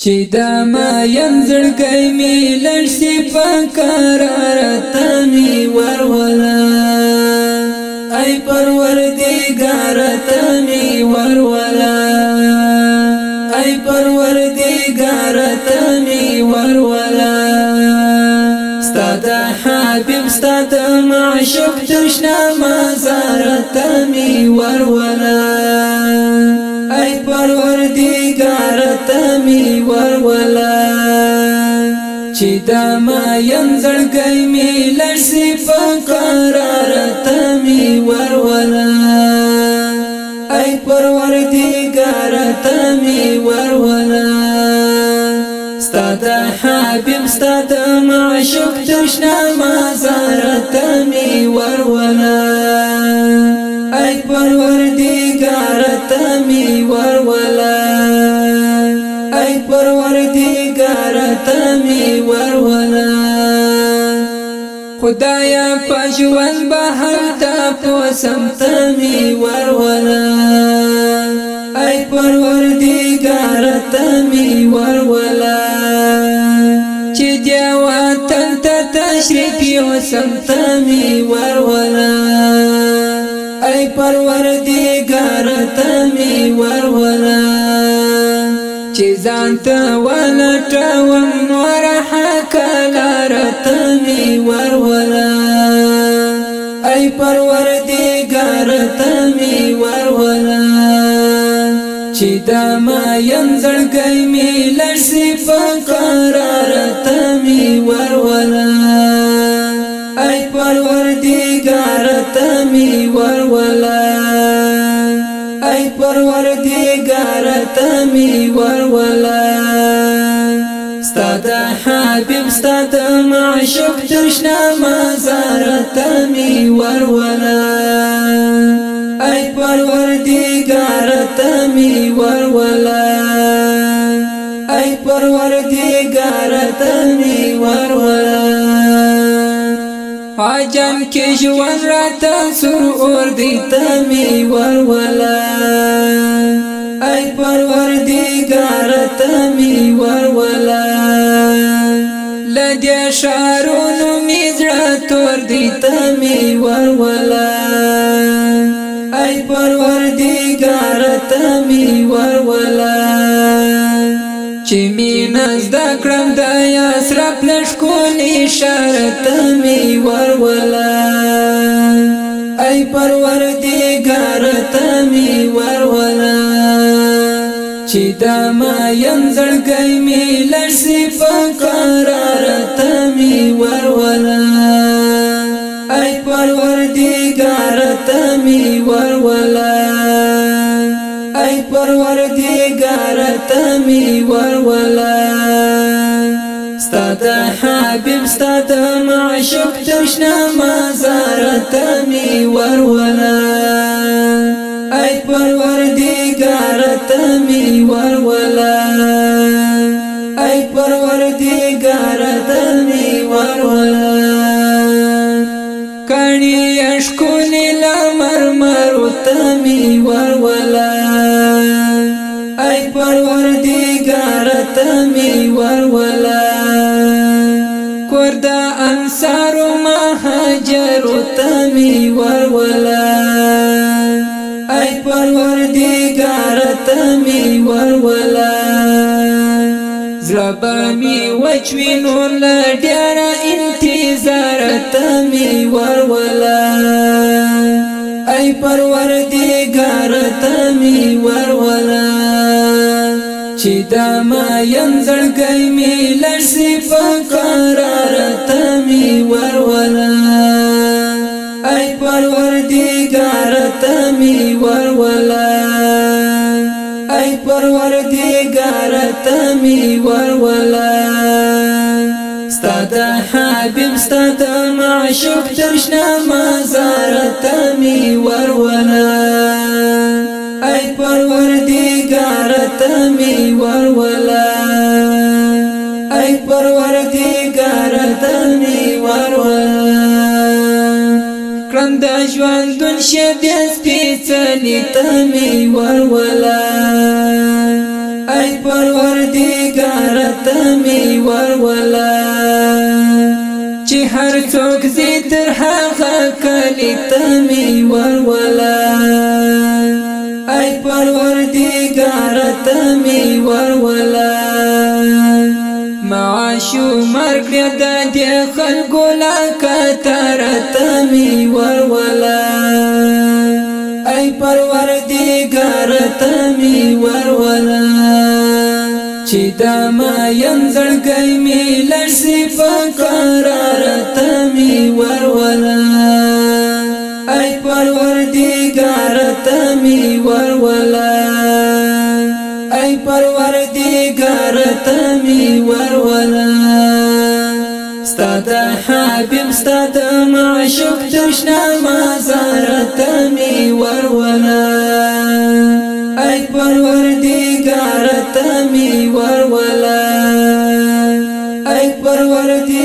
چې دا ما ينزړګي می لړسي پکارار تني ورولا اي پروردگار تني ورولا اي پروردگار تني ورولا ستاد حبيب ستاد معشوق تشنا مزار تني ورولا اي پروردگار تني ورولا چې دا ما ينزړګي می لړسي پکارار تني ورولا اي پروردگار تني ورولا ستاد حبيب ستاد معشوق تشنا مزار تني ورولا اي پروردگار تني ورولا اي پروردگار تني ورولا خدایا پښوان بهر تا پوسم تني ورولا اي پروردگار تني ورولا چې دی وطن ته تشریف یوسم تني ورولا اي پروردگار تني ورولا چې ځان ته ولټوم نور حکلار تني ورولا اي پروردگار تني ورولا چې دا ما ينزړګي می لړسي پکارار تني ورولا اي پروردگار تني ورولا اي پروردگار تني ورولا ستاد حبيب ستاد معشوق تشنا مزار تني ورولا اي پروردگار تني ورولا اي پروردگار تني ورولا عجم کې ژوند راته سور اور دی تني ورولا اي پروردگار تني ورولا لدې شارونو میزړه تور دی تني ورولا اي پروردگار تني ورولا چې مینه زده کړم د اسرف لشکونی شرط می ورولا اي پروردگار تني ورولا چې دا ما ينزړګي می لړسي پکارار تني ورولا اي پروردگار تني ورولا اي پروردگار تني ورولا ستاد حبيب ستاد معشوق تشنا مزار تني ورولا اي پروردگار تني ورولا اي پروردگار تني ورولا کړي اشکونی لمرمر تني ورولا اي پروردگار تني ورولا کوردا انصار مهاجر تني ورولا اي پروردگار تني ورولا زربامي وچوي نور لډيار انتظار تني ورولا اي پروردگار تني ورولا چې دا ما ينزړګي می لړسي پکارار تني ورولا اي پروردگار تني ورولا اي پروردگار تني ورولا ستاد حبيب ستاد معشوق تشنا مزار تني ورولا اي پروردگار تني ورولا اي پروردگار تني ورولا کړم د ژوندون شبيه سپېڅلې تمې ورولا ای پروردګار می ورولا چې هر څوک زی تر هغه کلی ته می ورولا ای پروردگار ته می ورولا معاشو مرګ د دې خلکو لا کتر ته می ورولا ای پروردگار ته می ورولا چې دا ما ينزړګي می لړسي په قرار ته می ورولا ای پروردگار ته می ورولا ای پروردگار ته می ورولا ستاد حبیب ستاد معشوق تشنا مزار ته می ورولا ای پروردگار ته می ورولا ای پروردگار